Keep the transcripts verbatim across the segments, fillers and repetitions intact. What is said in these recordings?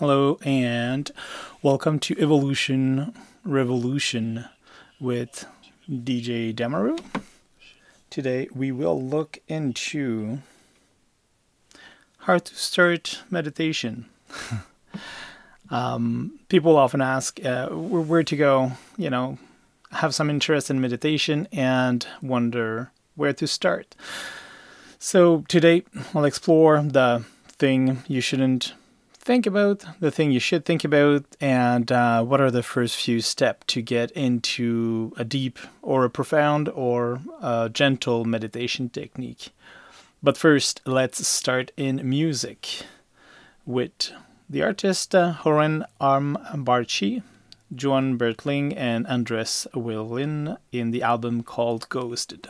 Hello, and welcome to Evolution Revolution with D J Demaru. Today we will look into how to start meditation. um, people often ask uh, where to go, you know, have some interest in meditation and wonder where to start. So today I'll explore the thing you shouldn't think about, the thing you should think about, and uh, what are the first few steps to get into a deep or a profound or a gentle meditation technique. But first, let's start in music with the artist uh, Horen Armbarchi, Joan Bertling, and Andres Willin in the album called Ghosted.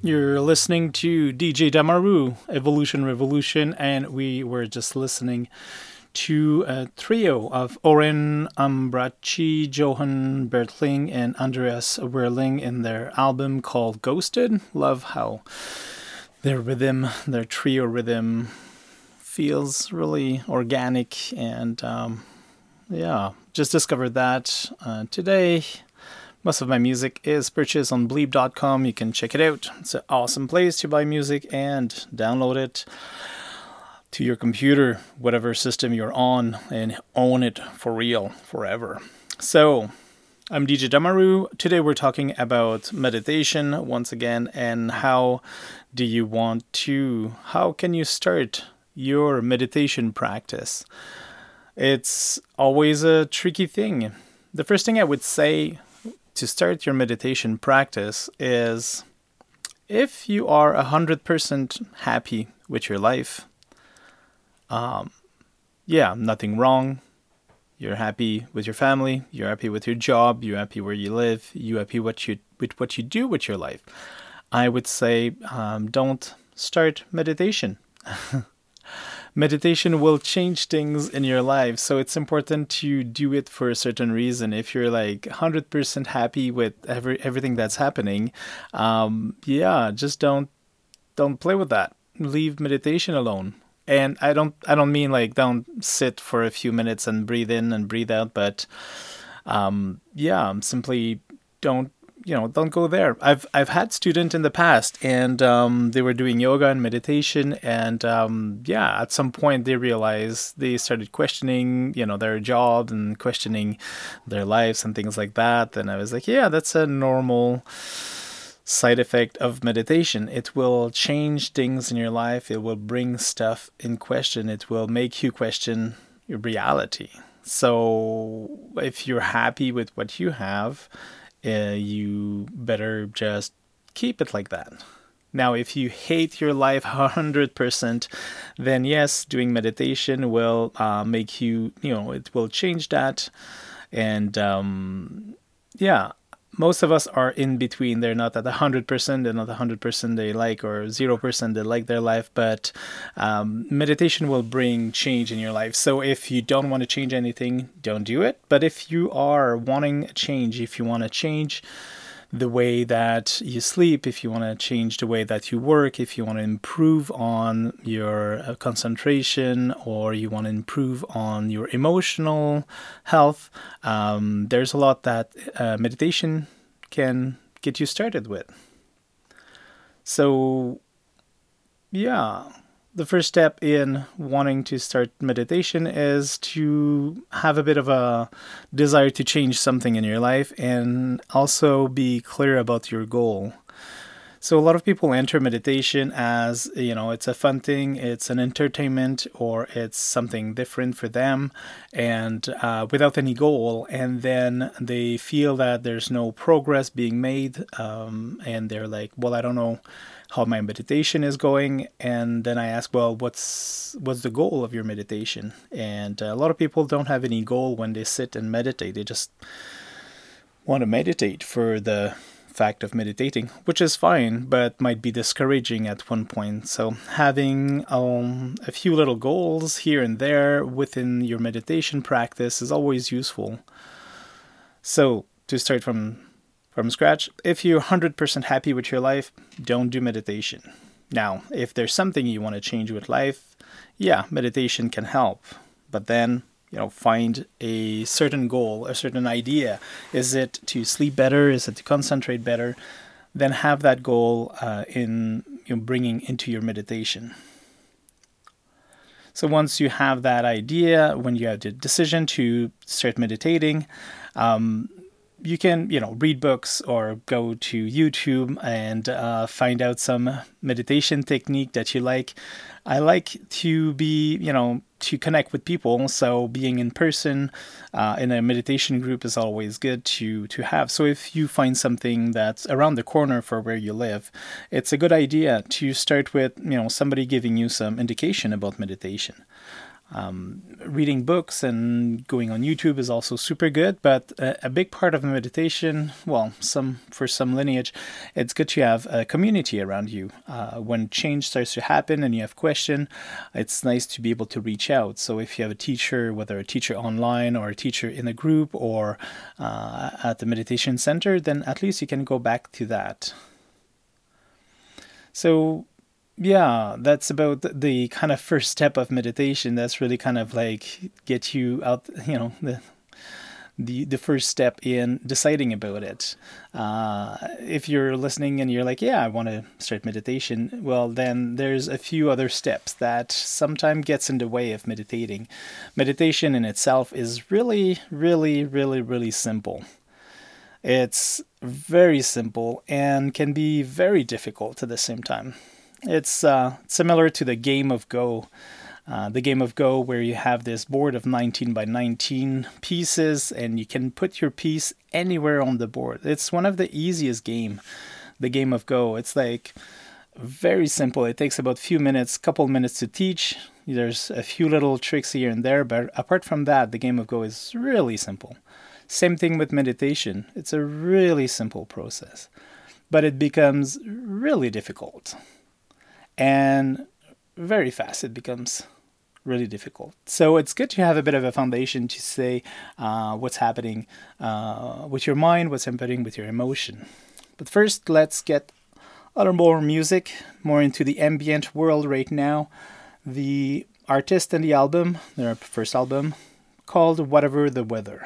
You're listening to D J Damaru, Evolution Revolution, and we were just listening to a trio of Oren Ambraci, Johan Bertling, and Andreas Werling in their album called Ghosted. Love how their rhythm, their trio rhythm, feels really organic, and um, yeah, just discovered that uh, today. Most of my music is purchased on bleep dot com. You can check it out. It's an awesome place to buy music and download it to your computer, whatever system you're on, and own it for real, forever. So, I'm D J Damaru. Today we're talking about meditation once again, and how do you want to, how can you start your meditation practice? It's always a tricky thing. The first thing I would say to start your meditation practice is, if you are one hundred percent happy with your life, um, yeah, nothing wrong. You're happy with your family, you're happy with your job, you're happy where you live, you're happy what you, with what you do with your life, I would say um, don't start meditation. Meditation will change things in your life, so it's important to do it for a certain reason. If you're like one hundred percent happy with every everything that's happening, um, yeah, just don't don't play with that. Leave meditation alone. And I don't I don't mean like don't sit for a few minutes and breathe in and breathe out, but um, yeah, simply don't. You know, don't go there. I've I've had students in the past, and um, they were doing yoga and meditation, and um, yeah, at some point they realized they started questioning, you know, their job and questioning their lives and things like that. And I was like, yeah, that's a normal side effect of meditation. It will change things in your life. It will bring stuff in question. It will make you question your reality. So if you're happy with what you have, Uh, you better just keep it like that. Now, if you hate your life one hundred percent, then yes, doing meditation will uh, make you, you know, it will change that. And um, yeah, most of us are in between. They're not at one hundred percent, they're not one hundred percent they like, or zero percent they like their life. But um, meditation will bring change in your life. So if you don't want to change anything, don't do it. But if you are wanting a change, if you want to change the way that you sleep, if you want to change the way that you work, if you want to improve on your uh, concentration, or you want to improve on your emotional health, um, there's a lot that uh, meditation can get you started with. So, yeah. The first step in wanting to start meditation is to have a bit of a desire to change something in your life, and also be clear about your goal. So a lot of people enter meditation as, you know, it's a fun thing, it's an entertainment, or it's something different for them, and uh, without any goal. And then they feel that there's no progress being made, um, and they're like, well, I don't know how my meditation is going. And then I ask, well, what's what's the goal of your meditation? And a lot of people don't have any goal when they sit and meditate. They just want to meditate for the fact of meditating, which is fine, but might be discouraging at one point. So having um, a few little goals here and there within your meditation practice is always useful. So to start from From scratch, if you're one hundred percent happy with your life, don't do meditation. Now, if there's something you want to change with life, yeah, meditation can help. But then, you know, find a certain goal, a certain idea. Is it to sleep better? Is it to concentrate better? Then have that goal uh, in you know, bringing into your meditation. So once you have that idea, when you have the decision to start meditating, um, you can, you know, read books or go to YouTube and uh, find out some meditation technique that you like. I like to be, you know, to connect with people. So being in person uh, in a meditation group is always good to, to have. So if you find something that's around the corner for where you live, it's a good idea to start with, you know, somebody giving you some indication about meditation. Um, reading books and going on YouTube is also super good, but a, a big part of meditation, well, some for some lineage, it's good to have a community around you. Uh, when change starts to happen and you have question, it's nice to be able to reach out. So if you have a teacher, whether a teacher online or a teacher in a group or uh, at the meditation center, then at least you can go back to that. So yeah, that's about the kind of first step of meditation. That's really kind of like get you out, you know, the the, the first step in deciding about it. Uh, if you're listening and you're like, yeah, I want to start meditation, well, then there's a few other steps that sometimes gets in the way of meditating. Meditation in itself is really, really, really, really simple. It's very simple and can be very difficult at the same time. It's uh, similar to the game of Go. Uh, the game of Go where you have this board of nineteen by nineteen pieces and you can put your piece anywhere on the board. It's one of the easiest game, the game of Go. It's like very simple. It takes about a few minutes, couple minutes to teach. There's a few little tricks here and there, but apart from that, the game of Go is really simple. Same thing with meditation. It's a really simple process, but it becomes really difficult. And very fast it becomes really difficult. So it's good to have a bit of a foundation to say uh, what's happening uh, with your mind, what's happening with your emotion. But first, let's get a little more music, more into the ambient world right now. The artist and the album, their first album, called Whatever the Weather.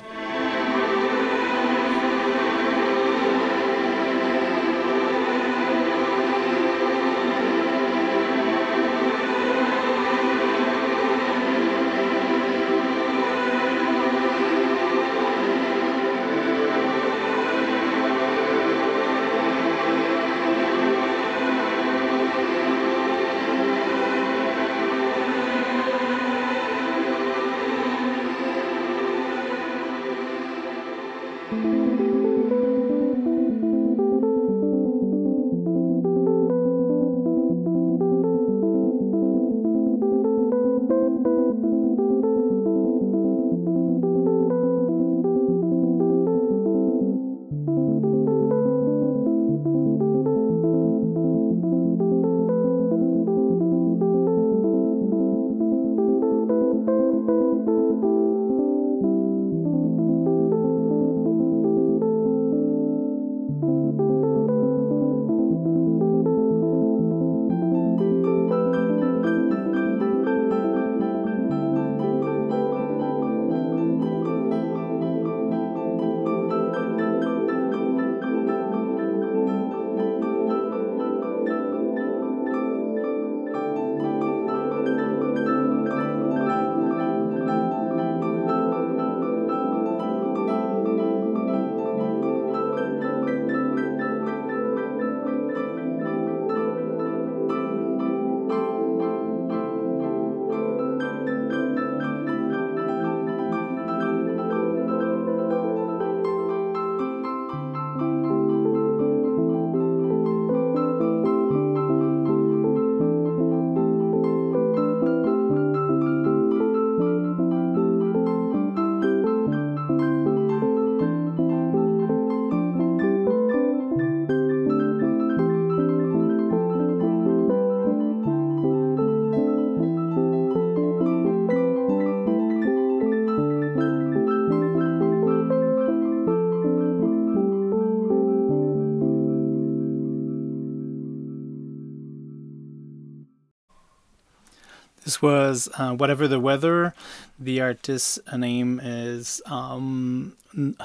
This was uh, Whatever the Weather. The artist's name is um,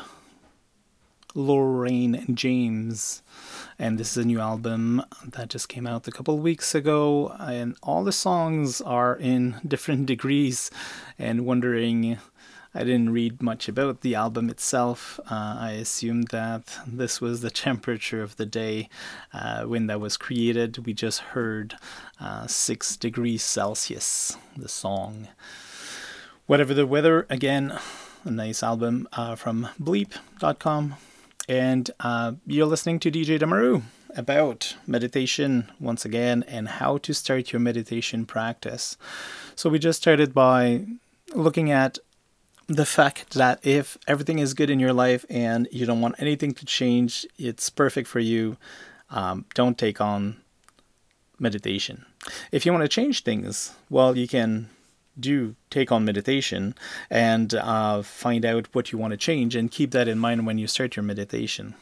Lorraine James. And this is a new album that just came out a couple of weeks ago. And all the songs are in different degrees. And wondering, I didn't read much about the album itself. Uh, I assumed that this was the temperature of the day uh, when that was created. We just heard uh, six degrees Celsius, the song. Whatever the Weather, again, a nice album uh, from bleep dot com. And uh, you're listening to D J Damaru about meditation once again and how to start your meditation practice. So we just started by looking at the fact that if everything is good in your life and you don't want anything to change, it's perfect for you, um, don't take on meditation. If you want to change things, well, you can do take on meditation and uh, find out what you want to change and keep that in mind when you start your meditation.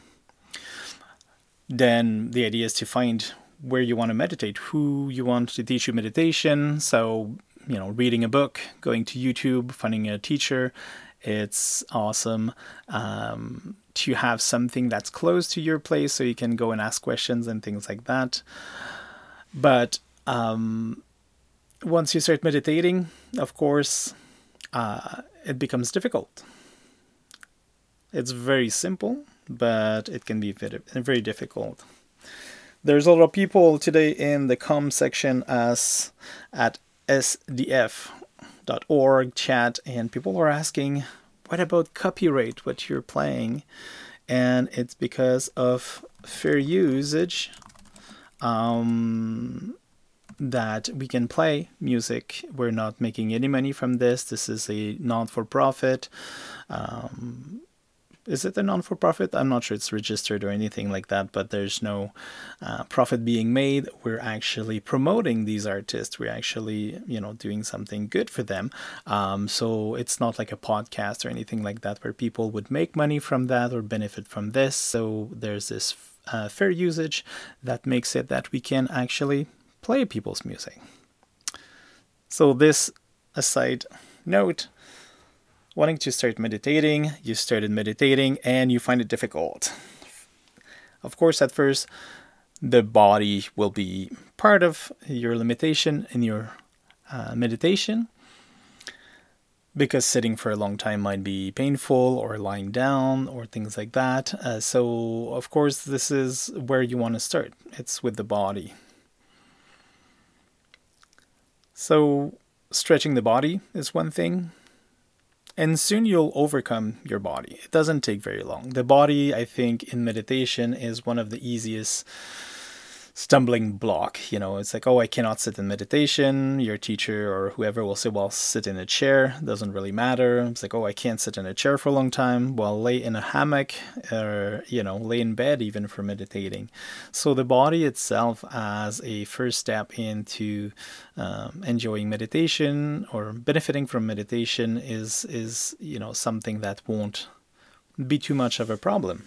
Then the idea is to find where you want to meditate, who you want to teach you meditation. So, you know, reading a book, going to YouTube, finding a teacher. It's awesome um, to have something that's close to your place so you can go and ask questions and things like that. But um, once you start meditating, of course, uh, it becomes difficult. It's very simple, but it can be very, very difficult. There's a lot of people today in the com section as at S D F dot org chat, and people are asking, what about copyright, what you're playing? And it's because of fair usage um, that we can play music. We're not making any money from this. This is a non-for-profit. Um, Is it a non-for-profit? I'm not sure it's registered or anything like that, but there's no uh, profit being made. We're actually promoting these artists. We're actually, you know, doing something good for them. Um, so it's not like a podcast or anything like that where people would make money from that or benefit from this. So there's this uh, fair usage that makes it that we can actually play people's music. So this aside note, wanting to start meditating, you started meditating and you find it difficult. Of course, at first, the body will be part of your limitation in your uh, meditation, because sitting for a long time might be painful, or lying down or things like that. Uh, so, of course, this is where you want to start. It's with the body. So, stretching the body is one thing. And soon you'll overcome your body. It doesn't take very long. The body, I think, in meditation is one of the easiest stumbling block. You know, it's like, oh, I cannot sit in meditation. Your teacher or whoever will say, well, sit in a chair. Doesn't really matter. It's like, oh, I can't sit in a chair for a long time. Well, lay in a hammock or, you know, lay in bed even for meditating. So the body itself as a first step into um, enjoying meditation or benefiting from meditation is, is, you know, something that won't be too much of a problem.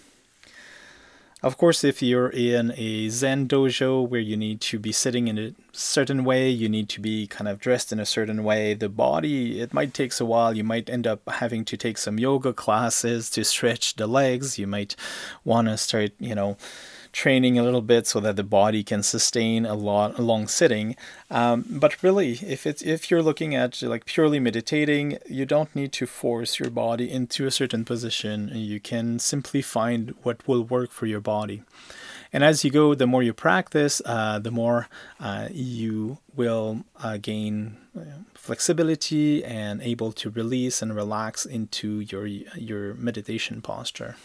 Of course, if you're in a Zen dojo where you need to be sitting in a certain way, you need to be kind of dressed in a certain way, the body, it might take a while. You might end up having to take some yoga classes to stretch the legs. You might want to start, you know, training a little bit so that the body can sustain a lot a long sitting. Um, but really, if it's if you're looking at like purely meditating, you don't need to force your body into a certain position. You can simply find what will work for your body. And as you go, the more you practice, uh, the more uh, you will uh, gain flexibility and able to release and relax into your your meditation posture.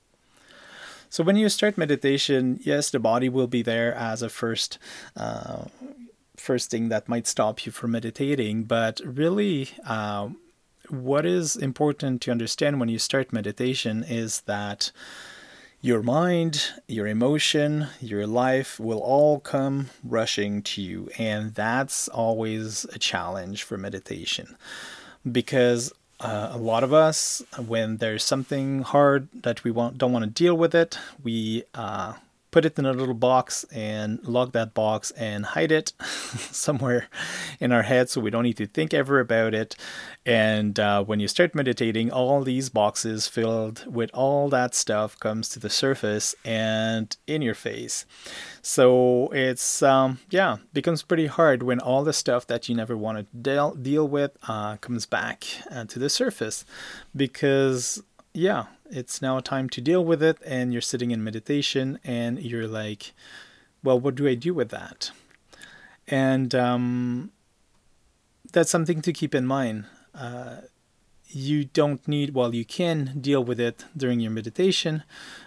So when you start meditation, yes, the body will be there as a first uh, first thing that might stop you from meditating. But really, uh, what is important to understand when you start meditation is that your mind, your emotion, your life will all come rushing to you. And that's always a challenge for meditation, because Uh, a lot of us, when there's something hard that we want, don't want to deal with it, we uh, put it in a little box and lock that box and hide it somewhere in our head so we don't need to think ever about it. And uh, when you start meditating, all these boxes filled with all that stuff comes to the surface and in your face. So it's, um, yeah, becomes pretty hard when all the stuff that you never want to deal, deal with uh, comes back uh, to the surface, because, yeah, it's now time to deal with it, and you're sitting in meditation and you're like, well, what do I do with that? And um, that's something to keep in mind. Uh, you don't need, well, you can deal with it during your meditation,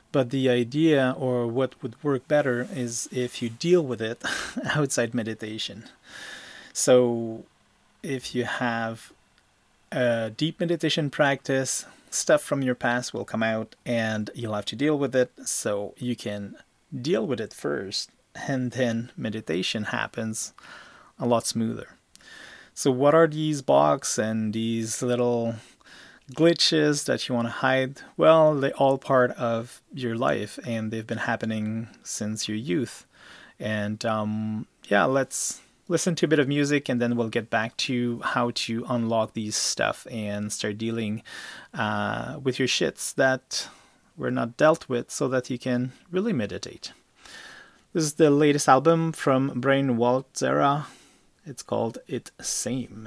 But the idea, or what would work better, is if you deal with it outside meditation. So if you have a deep meditation practice, stuff from your past will come out and you'll have to deal with it. So you can deal with it first, and then meditation happens a lot smoother. So what are these blocks and these little glitches that you want to hide? Well, they're all part of your life, and they've been happening since your youth. And um, yeah, let's listen to a bit of music, and then we'll get back to how to unlock these stuff and start dealing uh, with your shits that were not dealt with, so that you can really meditate. This is the latest album from Brain Walzera. It's called It Same.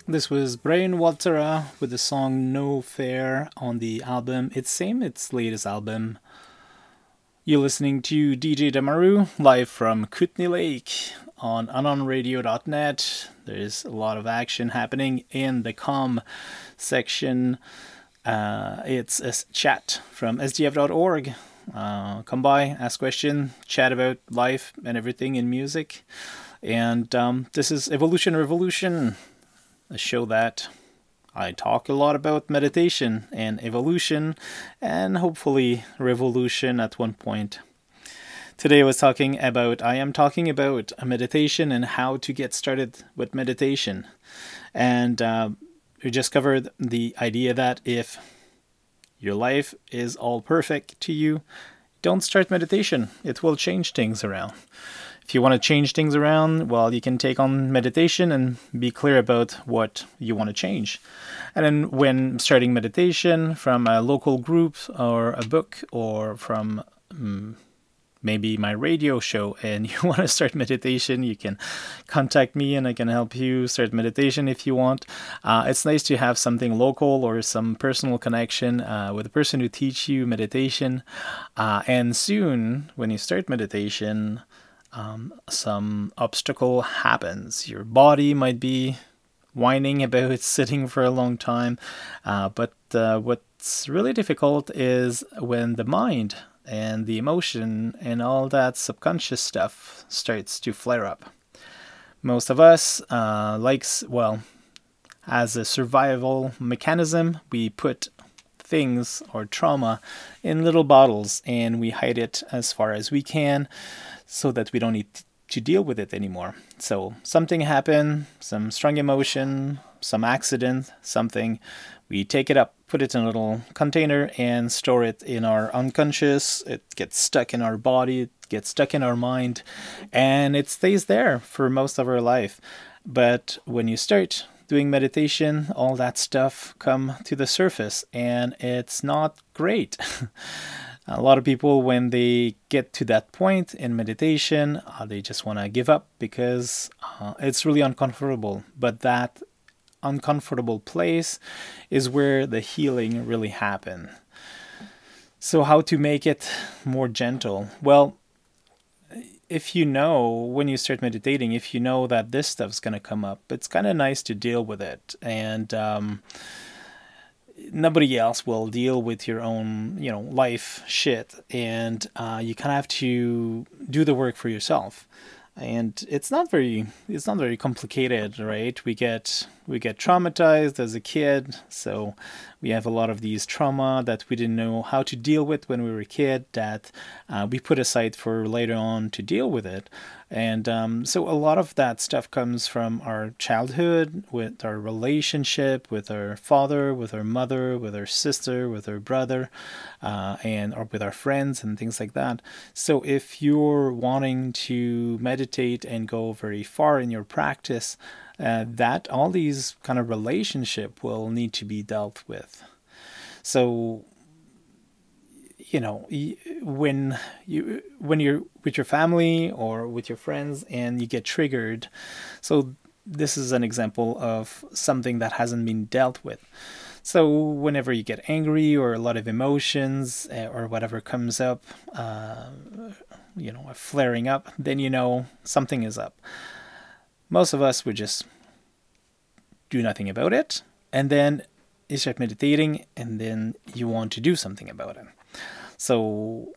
This was Brian Waltera with the song No Fair on the album It's Same, its latest album. You're listening to D J Damaru live from Kootenay Lake on anon radio dot net. There's a lot of action happening in the com section. Uh, it's a chat from S D F dot org. Uh, come by, ask questions, chat about life and everything in music. And um, this is Evolution Revolution, a show that I talk a lot about meditation and evolution and hopefully revolution at one point. Today I was talking about, I am talking about meditation and how to get started with meditation. And uh, we just covered the idea that if your life is all perfect to you, don't start meditation. It will change things around. If you want to change things around, well, you can take on meditation and be clear about what you want to change. And then when starting meditation from a local group or a book or from um, maybe my radio show and you want to start meditation, you can contact me and I can help you start meditation if you want. Uh, it's nice to have something local or some personal connection uh, with a person who teach you meditation. Uh, and soon, when you start meditation, Um, some obstacle happens. Your body might be whining about sitting for a long time, uh, but uh, what's really difficult is when the mind and the emotion and all that subconscious stuff starts to flare up. Most of us uh, likes, well, as a survival mechanism, we put things or trauma in little bottles and we hide it as far as we can, so that we don't need to deal with it anymore. So something happened, some strong emotion, some accident, something, we take it up, put it in a little container and store it in our unconscious. It gets stuck in our body, it gets stuck in our mind, and it stays there for most of our life. But when you start doing meditation, all that stuff come to the surface and it's not great. A lot of people, when they get to that point in meditation, uh, they just want to give up because uh, it's really uncomfortable. But that uncomfortable place is where the healing really happens. So how to make it more gentle? Well, if you know, when you start meditating, if you know that this stuff's going to come up, it's kind of nice to deal with it. And um, nobody else will deal with your own, you know, life shit. And uh, you kind of have to do the work for yourself. And it's not very, it's not very complicated, right? We get, we get traumatized as a kid. So we have a lot of these trauma that we didn't know how to deal with when we were a kid that uh, we put aside for later on to deal with it. And um, so a lot of that stuff comes from our childhood, with our relationship with our father, with our mother, with our sister, with our brother, uh, and or with our friends and things like that. So if you're wanting to meditate and go very far in your practice, uh, that all these kind of relationship will need to be dealt with. So, you know, when you when you're with your family or with your friends and you get triggered, so this is an example of something that hasn't been dealt with. So whenever you get angry or a lot of emotions or whatever comes up, uh, you know, flaring up, then you know something is up. Most of us would just do nothing about it, and then you start meditating, and then you want to do something about it. So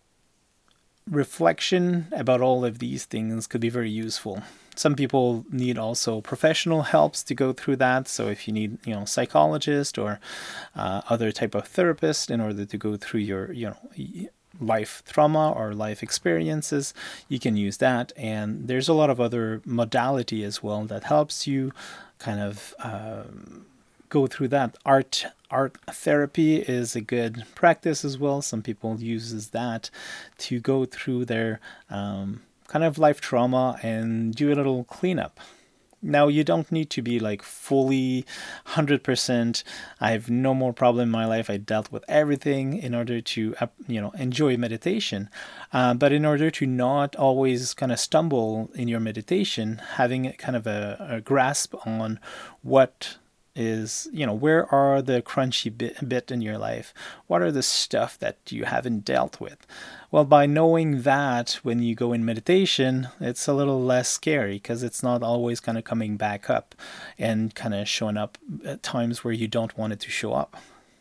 reflection about all of these things could be very useful. Some people need also professional helps to go through that. So if you need, you know, psychologist or uh, other type of therapist in order to go through your, you know, life trauma or life experiences, you can use that. And there's a lot of other modality as well that helps you kind of um, go through that. Art art therapy is a good practice as well. Some people uses that to go through their um, kind of life trauma and do a little cleanup. Now, you don't need to be like fully one hundred percent. I have no more problem in my life. I dealt with everything in order to, uh, you know, enjoy meditation. Uh, but in order to not always kind of stumble in your meditation, having kind of a, a grasp on what is, you know, where are the crunchy bit, bit in your life? What are the stuff that you haven't dealt with? Well, by knowing that when you go in meditation, it's a little less scary because it's not always kind of coming back up and kind of showing up at times where you don't want it to show up.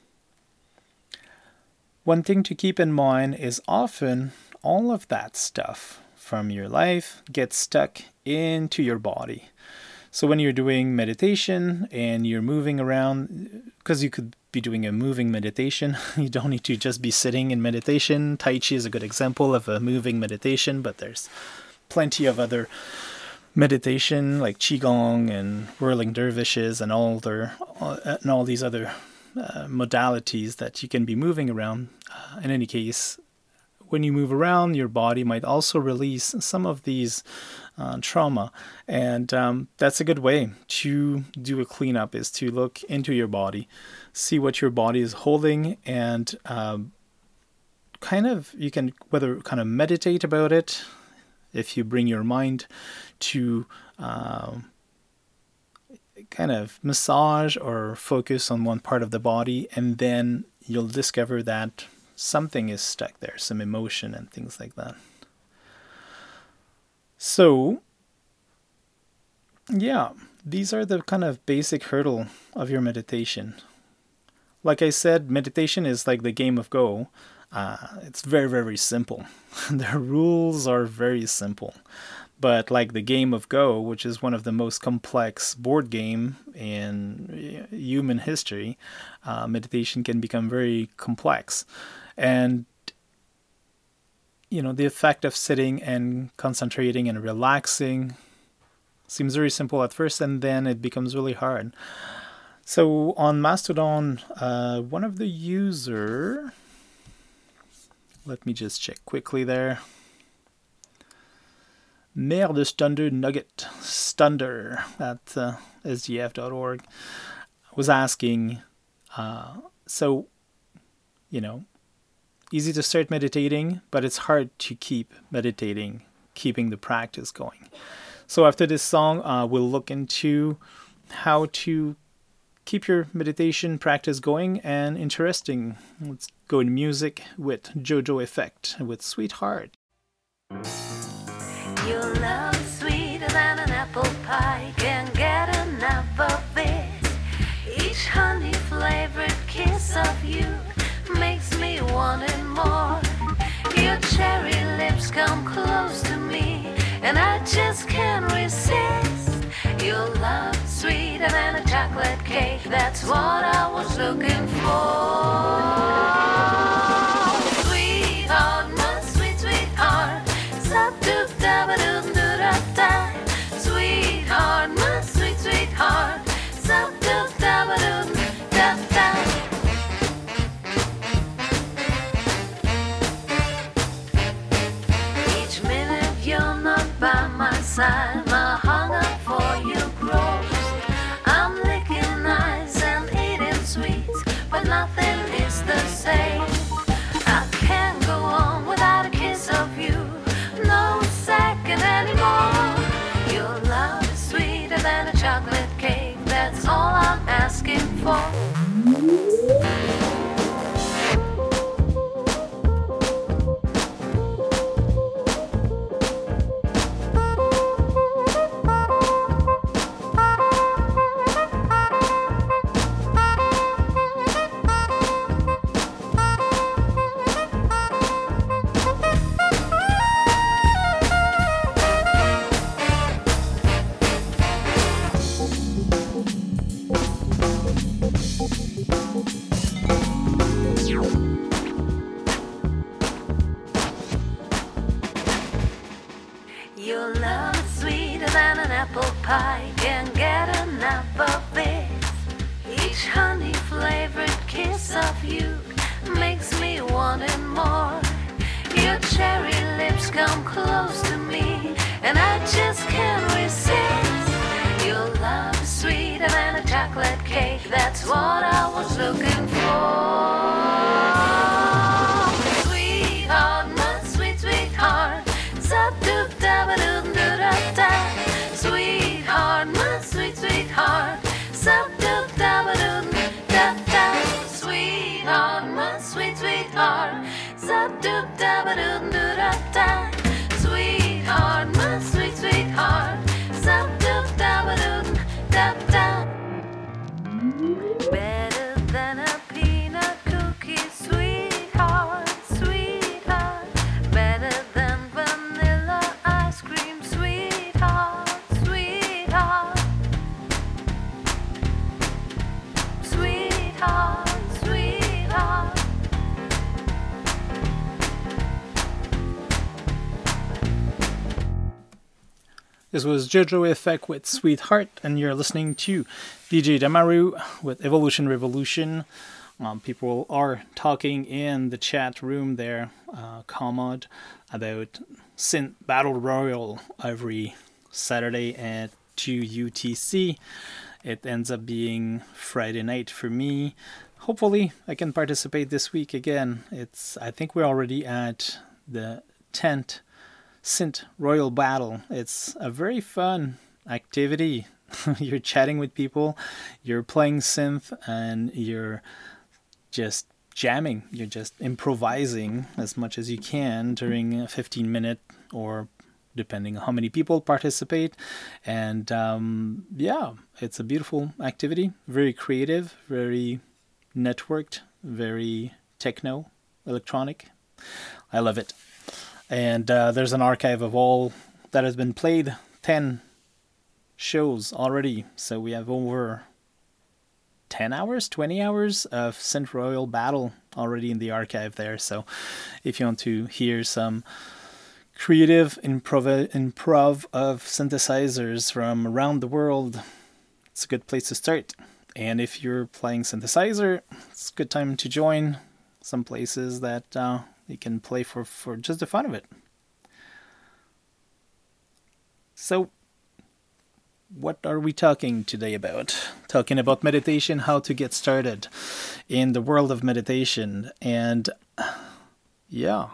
One thing to keep in mind is often all of that stuff from your life gets stuck into your body. So when you're doing meditation and you're moving around, because you could be doing a moving meditation, you don't need to just be sitting in meditation. Tai Chi is a good example of a moving meditation, but there's plenty of other meditation like Qigong and whirling dervishes and all their and all these other uh, modalities that you can be moving around. Uh, in any case, when you move around, your body might also release some of these uh, trauma. And um, that's a good way to do a cleanup, is to look into your body, see what your body is holding, and um, kind of, you can whether kind of meditate about it, if you bring your mind to um, kind of massage or focus on one part of the body, and then you'll discover that something is stuck there, some emotion and things like that. So, yeah, these are the kind of basic hurdle of your meditation. Like I said, meditation is like the game of Go. Uh, it's very, very simple. The rules are very simple. But like the game of Go, which is one of the most complex board game in human history, uh, meditation can become very complex. And, you know, the effect of sitting and concentrating and relaxing seems very simple at first, and then it becomes really hard. So on Mastodon, uh, one of the user, let me just check quickly there. Merde Stunder Nugget, Stunder at uh, S D F dot org, was asking, uh, so, you know, easy to start meditating, but it's hard to keep meditating, keeping the practice going. So after this song, uh, we'll look into how to keep your meditation practice going and interesting. Let's go in music with JoJo Effect with Sweetheart. Your love is sweeter than an apple pie, can't get enough of it. Each honey-flavored kiss of you makes me want it more. Your cherry lips come close to me, and I just can't resist. Your love is sweeter than a chocolate cake, that's what I was looking for. Sweetheart, my sweet sweetheart, Sweetheart, my sweet sweetheart, each minute you're not by my side, my hunger for you grows. I'm licking nice and eating sweets, but nothing is the same. I can't go on without a kiss of you, no second anymore. Your love is sweeter than a chocolate cake, that's all I'm asking for. Your love is sweeter than an apple pie, can't get enough of it. Each honey-flavored kiss of you makes me want it more. Your cherry lips come close to me, and I just can't resist. Your was looking for. Sweetheart, my sweet, sweetheart. Zap-doop-dabba-doop-doo-da-da. Sweetheart, my sweet, sweetheart. Zap-doop-dabba-doop-da-da. Sweetheart, my sweet, sweetheart. Zap-doop-dabba-doop-doo-da-da. Sweetheart, my sweet, sweetheart. Zap-doop-dabba-doop-da-da. Better than a peanut cookie, sweetheart, sweetheart. Better than vanilla ice cream, sweetheart, sweetheart. Sweetheart, sweetheart. This was Jojo Effect with Sweetheart, and you're listening to D J Damaru with Evolution Revolution. Um, people are talking in the chat room there, uh, Commod, about Synth Battle Royale every Saturday at two U T C. It ends up being Friday night for me. Hopefully I can participate this week again. It's I think we're already at the tenth Synth Royal Battle. It's a very fun activity. You're chatting with people, you're playing synth, and you're just jamming. You're just improvising as much as you can during a fifteen minute, or depending on how many people participate. And um, yeah, it's a beautiful activity. Very creative, very networked, very techno, electronic. I love it. And uh, there's an archive of all that has been played, ten shows already. So we have over ten hours, twenty hours of Synth Royal Battle already in the archive there. So if you want to hear some creative improv, improv of synthesizers from around the world, it's a good place to start. And if you're playing synthesizer, it's a good time to join some places that uh, you can play for, for just the fun of it. So, what are we talking today about? Talking about meditation, how to get started in the world of meditation. And yeah,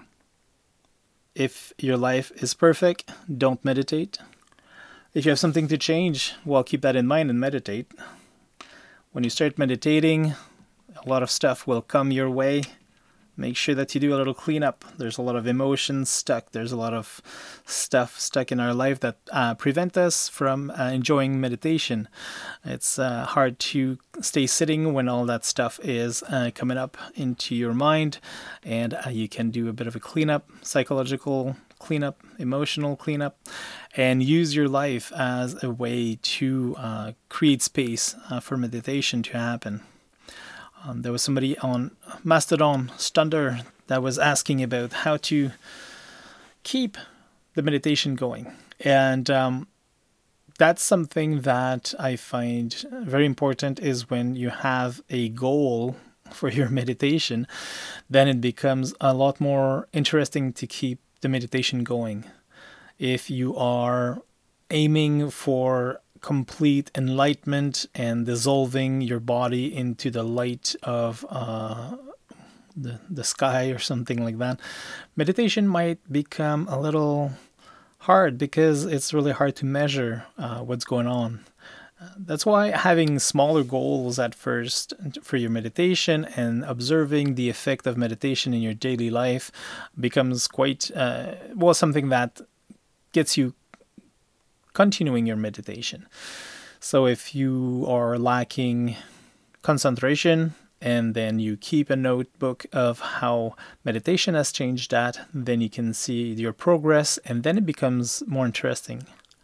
if your life is perfect, don't meditate. If you have something to change, well, keep that in mind and meditate. When you start meditating, a lot of stuff will come your way. Make sure that you do a little cleanup. There's a lot of emotions stuck. There's a lot of stuff stuck in our life that uh, prevent us from uh, enjoying meditation. It's uh, hard to stay sitting when all that stuff is uh, coming up into your mind. And uh, you can do a bit of a cleanup, psychological cleanup, emotional cleanup, and use your life as a way to uh, create space uh, for meditation to happen. Um, there was somebody on Mastodon, Stunder, that was asking about how to keep the meditation going. And um, that's something that I find very important, is when you have a goal for your meditation, then it becomes a lot more interesting to keep the meditation going. If you are aiming for complete enlightenment and dissolving your body into the light of uh, the, the sky or something like that, meditation might become a little hard, because it's really hard to measure uh, what's going on. Uh, that's why having smaller goals at first for your meditation and observing the effect of meditation in your daily life becomes quite, uh, well, something that gets you continuing your meditation. So if you are lacking concentration, and then you keep a notebook of how meditation has changed that, then you can see your progress, and then it becomes more interesting.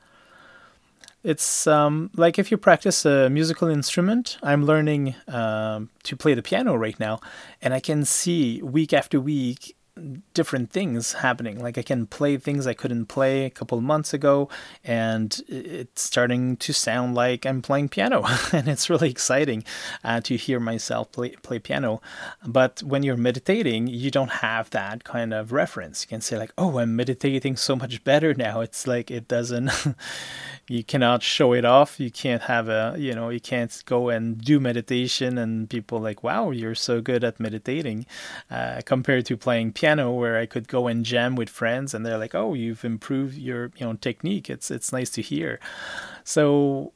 It's um, like if you practice a musical instrument. I'm learning um, to play the piano right now, and I can see week after week different things happening. Like I can play things I couldn't play a couple months ago, and it's starting to sound like I'm playing piano, and it's really exciting uh, to hear myself play play piano. But when you're meditating, you don't have that kind of reference. You can say like, "Oh, I'm meditating so much better now." It's like it doesn't. You cannot show it off. You can't have a, you know, you can't go and do meditation and people like, wow, you're so good at meditating, uh, compared to playing piano where I could go and jam with friends and they're like, oh, you've improved your, you know, technique. It's, it's nice to hear. So,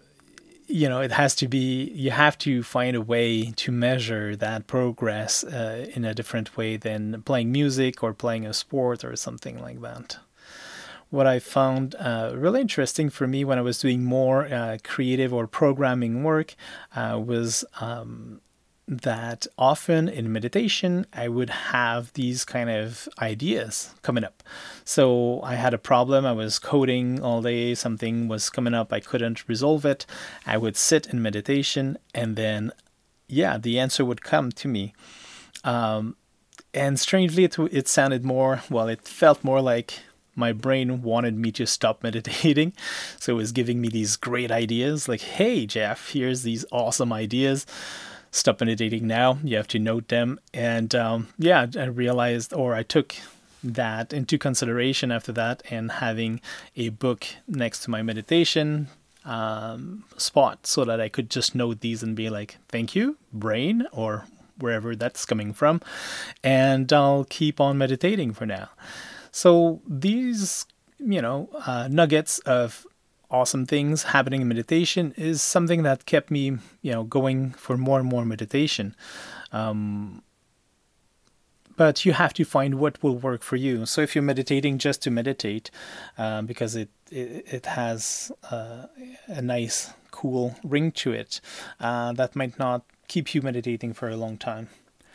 you know, it has to be, you have to find a way to measure that progress uh, in a different way than playing music or playing a sport or something like that. What I found uh, really interesting for me when I was doing more uh, creative or programming work uh, was um, that often in meditation, I would have these kind of ideas coming up. So I had a problem. I was coding all day. Something was coming up. I couldn't resolve it. I would sit in meditation and then, yeah, the answer would come to me. Um, and strangely, it, it sounded more, well, it felt more like my brain wanted me to stop meditating. So it was giving me these great ideas like, hey, Jeff, here's these awesome ideas. Stop meditating now. You have to note them. And um, yeah, I realized, or I took that into consideration after that, and having a book next to my meditation um, spot so that I could just note these and be like, thank you, brain, or wherever that's coming from. And I'll keep on meditating for now. So these, you know, uh, nuggets of awesome things happening in meditation is something that kept me, you know, going for more and more meditation. Um, but you have to find what will work for you. So if you're meditating just to meditate, um, because it, it, it has uh, a nice, cool ring to it, uh, that might not keep you meditating for a long time.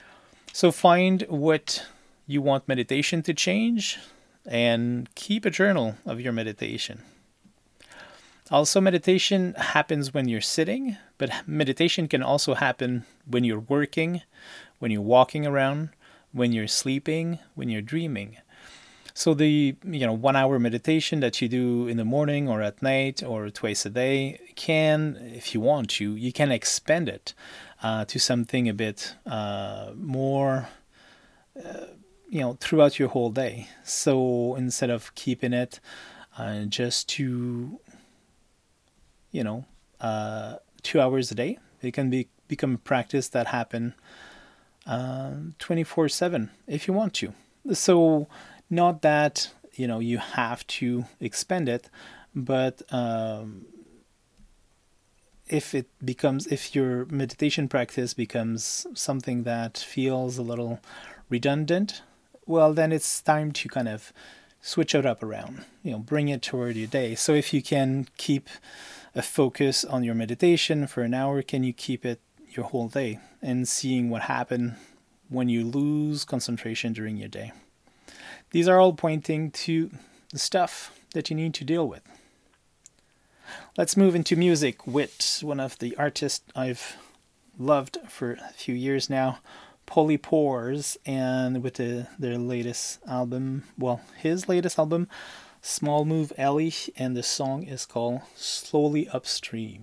So find what you want meditation to change and keep a journal of your meditation. Also, meditation happens when you're sitting, but meditation can also happen when you're working, when you're walking around, when you're sleeping, when you're dreaming. So the, you know, one hour meditation that you do in the morning or at night or twice a day can, if you want to, you can expand it uh, to something a bit uh, more uh, you know, throughout your whole day. So instead of keeping it uh, just to, you know, uh, two hours a day, it can be become a practice that happen uh, twenty-four seven if you want to. So not that, you know, you have to expend it, but um, if it becomes, if your meditation practice becomes something that feels a little redundant, well, then it's time to kind of switch it up around, you know, bring it toward your day. So if you can keep a focus on your meditation for an hour, can you keep it your whole day, and seeing what happens when you lose concentration during your day? These are all pointing to the stuff that you need to deal with. Let's move into music with one of the artists I've loved for a few years now, Polypores, and with the, their latest album, well, his latest album, Small Move Alley, and the song is called Slowly Upstream.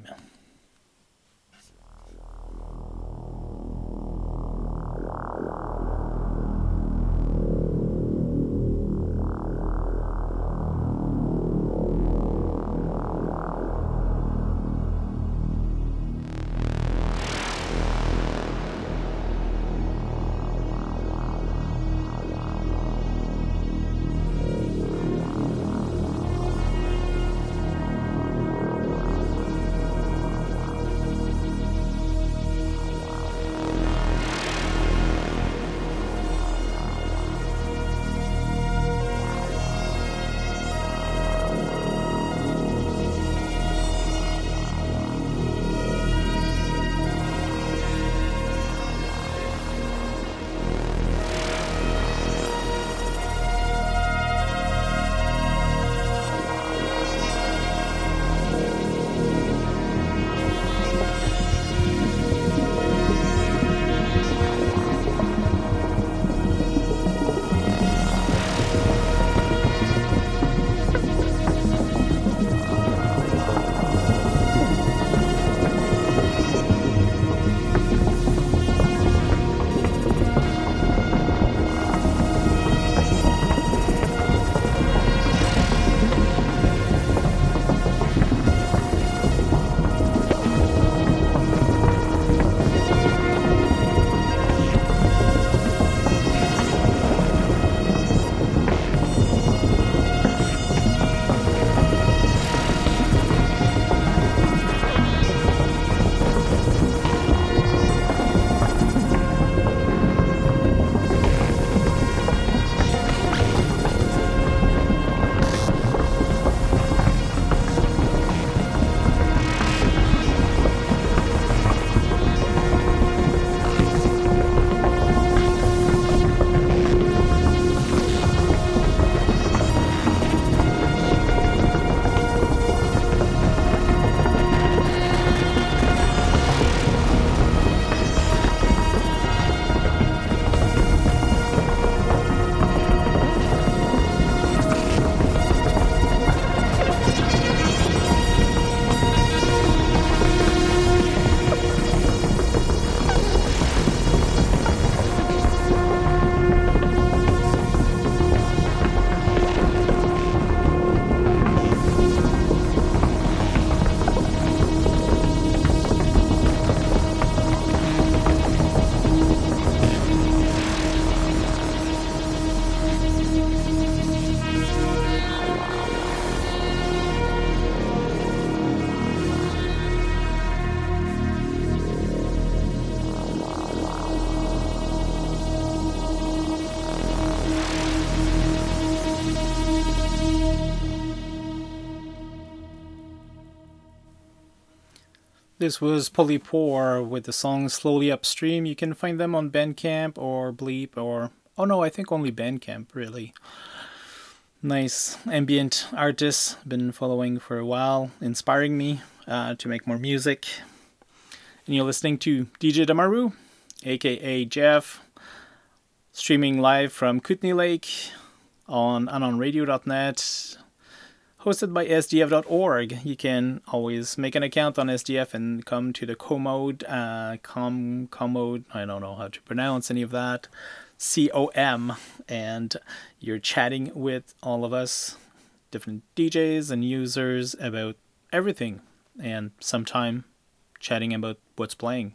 This was Polypore with the song Slowly Upstream. You can find them on Bandcamp or Bleep or... Oh no, I think only Bandcamp, really. Nice ambient artist. Been following for a while, inspiring me uh, to make more music. And you're listening to D J Damaru, aka Jeff, streaming live from Kootenay Lake on anon radio dot net. Hosted by S D F dot org. You can always make an account on S D F and come to the Commode, uh, com, Commode, I don't know how to pronounce any of that, C O M, and you're chatting with all of us, different D Js and users about everything, and sometime chatting about what's playing.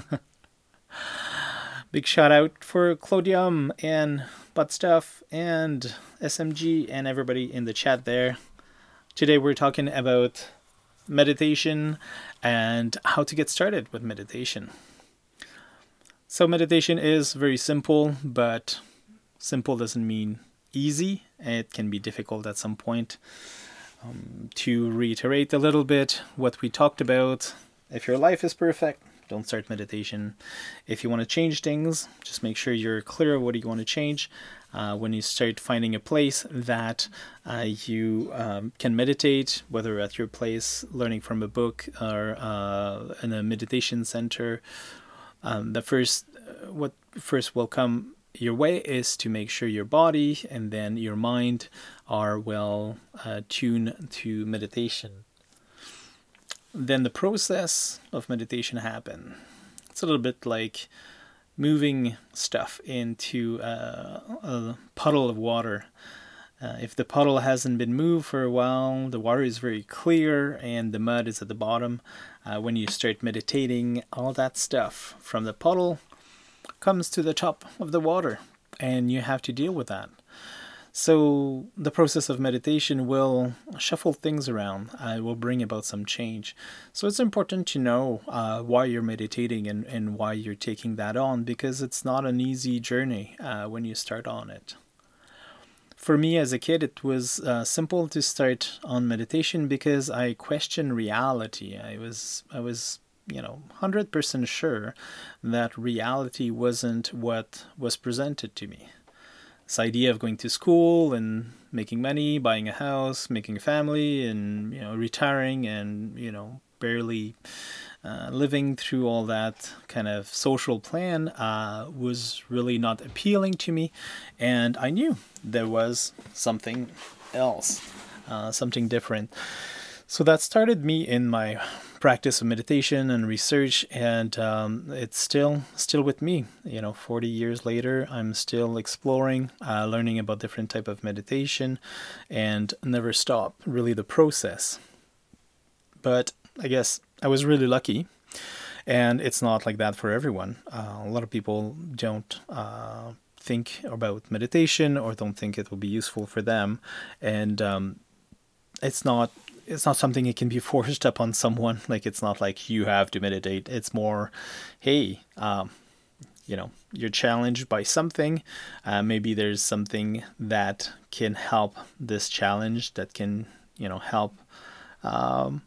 Big shout out for Claudium and Butt Stuff and S M G and everybody in the chat there. Today we're talking about meditation and how to get started with meditation. So meditation is very simple, but simple doesn't mean easy. It can be difficult at some point. Um, to reiterate a little bit what we talked about, if your life is perfect, don't start meditation. If you want to change things, just make sure you're clear of what you want to change. Uh, when you start finding a place that uh, you um, can meditate, whether at your place, learning from a book, or uh, in a meditation center, um, the first, uh, what first will come your way is to make sure your body and then your mind are well uh, tuned to meditation. Then the process of meditation happen. It's a little bit like moving stuff into uh, a puddle of water. Uh, if the puddle hasn't been moved for a while, the water is very clear and the mud is at the bottom. Uh, when you start meditating, all that stuff from the puddle comes to the top of the water, and you have to deal with that. So the process of meditation will shuffle things around. Uh, it will bring about some change. So it's important to know uh, why you're meditating and, and why you're taking that on, because it's not an easy journey uh, when you start on it. For me as a kid, it was uh, simple to start on meditation because I questioned reality. I was, I was, you know, one hundred percent sure that reality wasn't what was presented to me. This idea of going to school and making money, buying a house, making a family, and, you know, retiring and, you know, barely uh, living through all that kind of social plan uh, was really not appealing to me. And I knew there was something else, uh, something different. So that started me in my practice of meditation and research, and um, it's still still with me. You know, forty years later, I'm still exploring, uh, learning about different type of meditation, and never stop. Really, the process. But I guess I was really lucky, and it's not like that for everyone. Uh, a lot of people don't uh, think about meditation or don't think it will be useful for them, and um, it's not. It's not something that can be forced upon someone. Like, it's not like you have to meditate. It's more, hey, um, you know, you're challenged by something. Uh, maybe there's something that can help this challenge, that can, you know, help, um,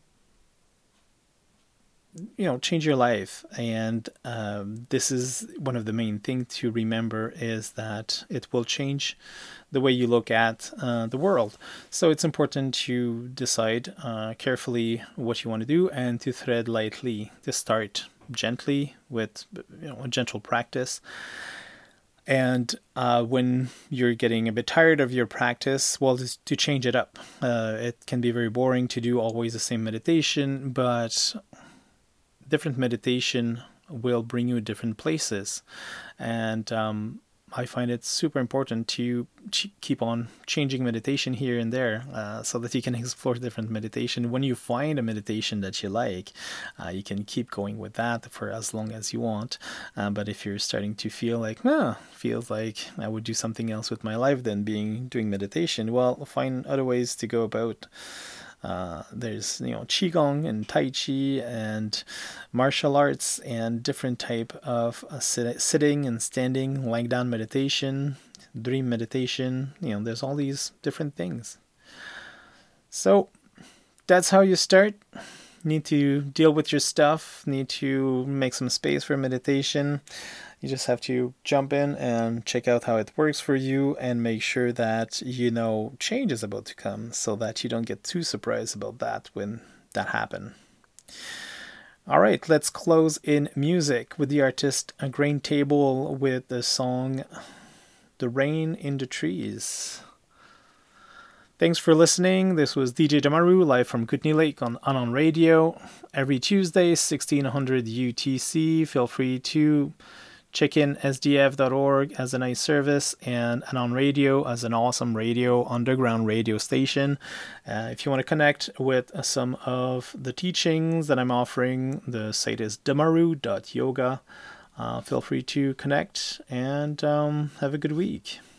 you know, change your life. And um, this is one of the main things to remember, is that it will change the way you look at uh, the world. So it's important to decide uh, carefully what you want to do and to thread lightly, to start gently with, you know, a gentle practice. And uh, when you're getting a bit tired of your practice, well, just to change it up. Uh, it can be very boring to do always the same meditation, but different meditation will bring you different places. And um, I find it super important to ch- keep on changing meditation here and there, uh, so that you can explore different meditation. When you find a meditation that you like, uh, you can keep going with that for as long as you want. Uh, but if you're starting to feel like, oh, feels like I would do something else with my life than being doing meditation, well, find other ways to go about. Uh, there's, you know, Qigong and Tai Chi and martial arts and different type of uh, sit- sitting and standing, lying down meditation, dream meditation. You know, there's all these different things. So that's how you start. need to deal with your stuff, need to make some space for meditation, you just have to jump in and check out how it works for you and make sure that you know change is about to come so that you don't get too surprised about that when that happens. All right, let's close in music with the artist Grain Table with the song The Rain in the Trees. Thanks for listening. This was D J Damaru live from Kootenay Lake on Anon Radio. Every Tuesday, sixteen hundred U T C. Feel free to check in S D F dot org as a nice service and Anon Radio as an awesome radio, underground radio station. Uh, if you want to connect with some of the teachings that I'm offering, the site is damaru dot yoga. Uh, feel free to connect and um, have a good week.